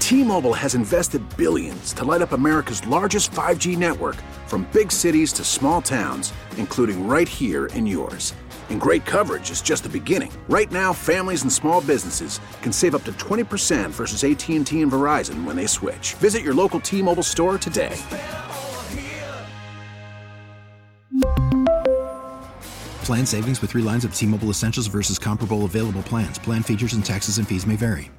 T-Mobile has invested billions to light up America's largest 5G network, from big cities to small towns, including right here in yours. And great coverage is just the beginning. Right now, families and small businesses can save up to 20% versus AT&T and Verizon when they switch. Visit your local T-Mobile store today. Plan savings with 3 lines of T-Mobile Essentials versus comparable available plans. Plan features and taxes and fees may vary.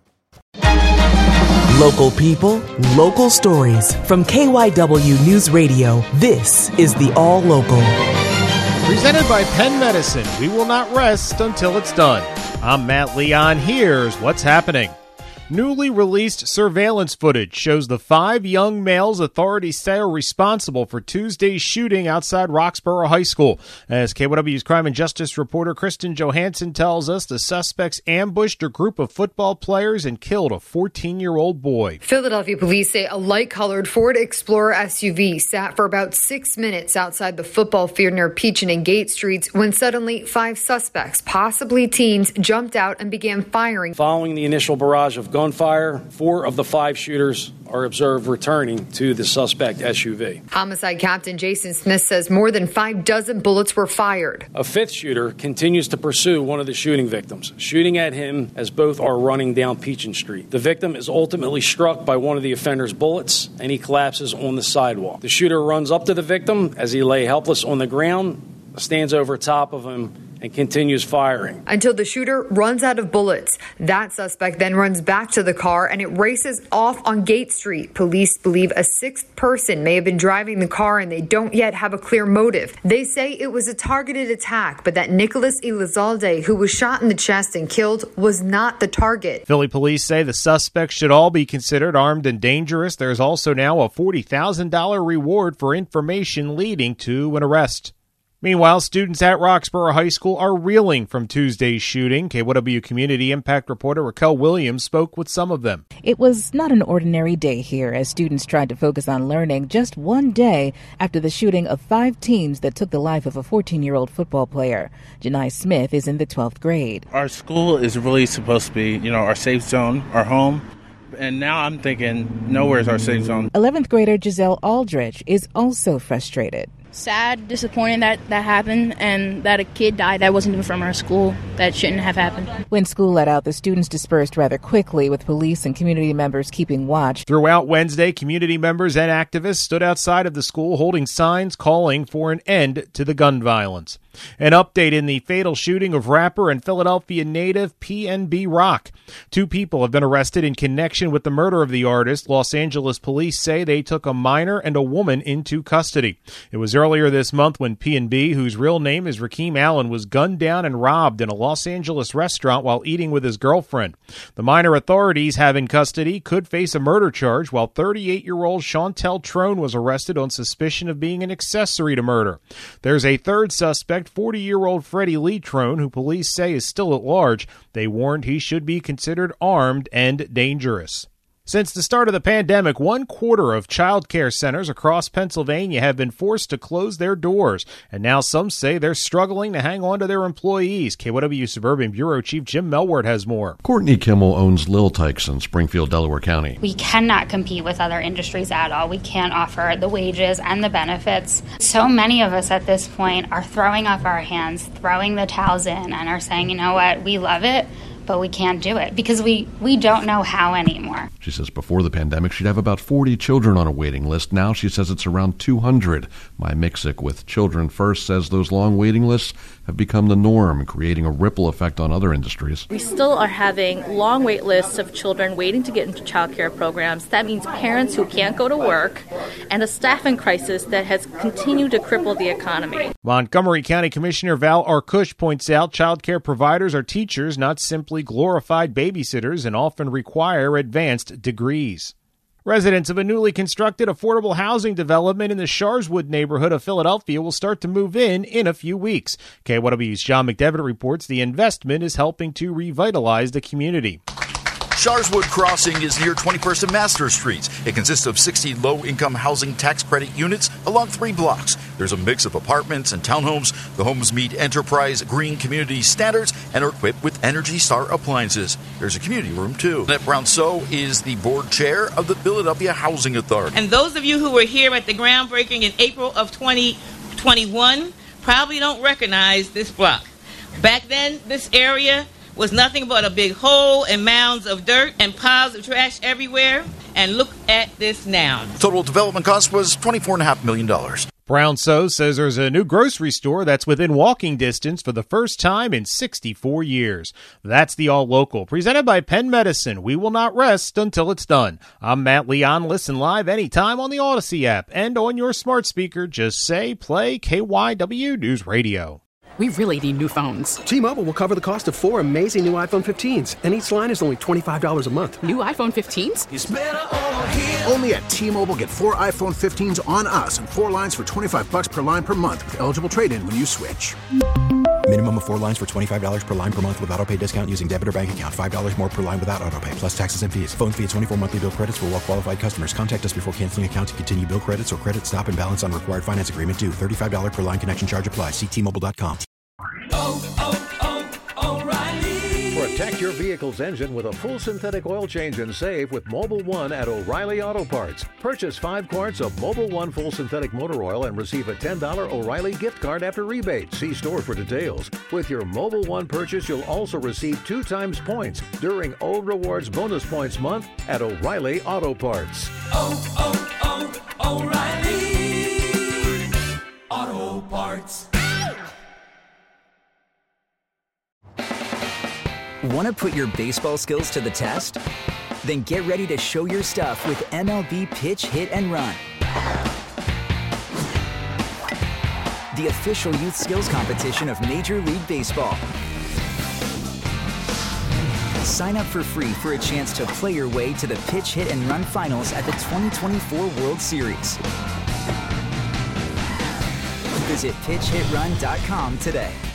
Local people, local stories. From KYW News Radio, this is the All Local. Presented by Penn Medicine, we will not rest until it's done. I'm Matt Leon. Here's what's happening. Newly released surveillance footage shows the 5 young males authorities say are responsible for Tuesday's shooting outside Roxborough High School. As KYW's crime and justice reporter Kristen Johansson tells us, the suspects ambushed a group of football players and killed a 14-year-old boy. Philadelphia police say a light-colored Ford Explorer SUV sat for about 6 minutes outside the football field near Peach and Gate Streets when suddenly 5 suspects, possibly teens, jumped out and began firing. Following the initial barrage of gunfire, 4 of the 5 shooters are observed returning to the suspect SUV. Homicide Captain Jason Smith says more than 6 bullets were fired. A 5th shooter continues to pursue one of the shooting victims, shooting at him as both are running down Peachin Street. The victim is ultimately struck by one of the offender's bullets, and he collapses on the sidewalk. The shooter runs up to the victim as he lay helpless on the ground, stands over top of him, and continues firing until the shooter runs out of bullets. That suspect then runs back to the car and it races off on Gate Street. Police believe a 6th person may have been driving the car and they don't yet have a clear motive. They say it was a targeted attack, but that Nicholas Elizalde, who was shot in the chest and killed, was not the target. Philly police say the suspects should all be considered armed and dangerous. There's also now a $40,000 reward for information leading to an arrest. Meanwhile, students at Roxborough High School are reeling from Tuesday's shooting. KYW Community Impact reporter Raquel Williams spoke with some of them. It was not an ordinary day here as students tried to focus on learning just one day after the shooting of 5 teens that took the life of a 14-year-old football player. Janai Smith is in the 12th grade. Our school is really supposed to be, our safe zone, our home. And now I'm thinking, nowhere's our safe zone. 11th grader Giselle Aldrich is also frustrated. Sad, disappointed that happened and that a kid died that wasn't even from our school. That shouldn't have happened. When school let out, the students dispersed rather quickly, with police and community members keeping watch. Throughout Wednesday, community members and activists stood outside of the school holding signs calling for an end to the gun violence. An update in the fatal shooting of rapper and Philadelphia native PNB Rock. 2 people have been arrested in connection with the murder of the artist. Los Angeles police say they took a minor and a woman into custody. It was earlier this month when PNB, whose real name is Rakeem Allen, was gunned down and robbed in a Los Angeles restaurant while eating with his girlfriend. The minor authorities have in custody could face a murder charge, while 38-year-old Chantel Trone was arrested on suspicion of being an accessory to murder. There's a 3rd suspect, 40-year-old Freddie Lee Trone, who police say is still at large. They warned he should be considered armed and dangerous. Since the start of the pandemic, 1/4 of child care centers across Pennsylvania have been forced to close their doors, and now some say they're struggling to hang on to their employees. KYW Suburban Bureau Chief Jim Melward has more. Courtney Kimmel owns Lil Tykes in Springfield, Delaware County. We cannot compete with other industries at all. We can't offer the wages and the benefits. So many of us at this point are throwing up our hands, throwing the towels in, and are saying, you know what, we love it, but we can't do it because we don't know how anymore. She says before the pandemic, she'd have about 40 children on a waiting list. Now she says it's around 200. My Mixic with Children First says those long waiting lists have become the norm, creating a ripple effect on other industries. We still are having long wait lists of children waiting to get into child care programs. That means parents who can't go to work and a staffing crisis that has continued to cripple the economy. Montgomery County Commissioner Val Arkush points out child care providers are teachers, not simply glorified babysitters, and often require advanced degrees. Residents of a newly constructed affordable housing development in the Sharswood neighborhood of Philadelphia will start to move in a few weeks. KYW's John McDevitt reports the investment is helping to revitalize the community. Sharswood Crossing is near 21st and Master Streets. It consists of 60 low-income housing tax credit units along 3 blocks. There's a mix of apartments and townhomes. The homes meet Enterprise Green Community standards and are equipped with Energy Star appliances. There's a community room, too. Annette Brown-So is the board chair of the Philadelphia Housing Authority. And those of you who were here at the groundbreaking in April of 2021 probably don't recognize this block. Back then, this area was nothing but a big hole and mounds of dirt and piles of trash everywhere. And look at this now. Total development cost was $24.5 million. Brown-So says there's a new grocery store that's within walking distance for the first time in 64 years. That's the All Local, presented by Penn Medicine. We will not rest until it's done. I'm Matt Leon. Listen live anytime on the Odyssey app and on your smart speaker. Just say play KYW News Radio. We really need new phones. T-Mobile will cover the cost of 4 amazing new iPhone 15s, and each line is only $25 a month. New iPhone 15s? It's better over here. Only at T-Mobile, get 4 iPhone 15s on us and 4 lines for $25 per line per month with eligible trade-in when you switch. Minimum of 4 lines for $25 per line per month with autopay discount using debit or bank account. $5 more per line without autopay, plus taxes and fees. Phone fee at 24 monthly bill credits for well-qualified customers. Contact us before canceling account to continue bill credits or credit stop and balance on required finance agreement due. $35 per line connection charge applies. See T-Mobile.com. O'Reilly. Protect your vehicle's engine with a full synthetic oil change and save with Mobil 1 at O'Reilly Auto Parts. Purchase 5 quarts of Mobil 1 full synthetic motor oil and receive a $10 O'Reilly gift card after rebate. See store for details. With your Mobil 1 purchase, you'll also receive 2 times points during O Rewards Bonus Points Month at O'Reilly Auto Parts. O'Reilly Auto Parts. Want to put your baseball skills to the test? Then get ready to show your stuff with MLB Pitch, Hit, and Run. The official youth skills competition of Major League Baseball. Sign up for free for a chance to play your way to the Pitch, Hit, and Run finals at the 2024 World Series. Visit PitchHitRun.com today.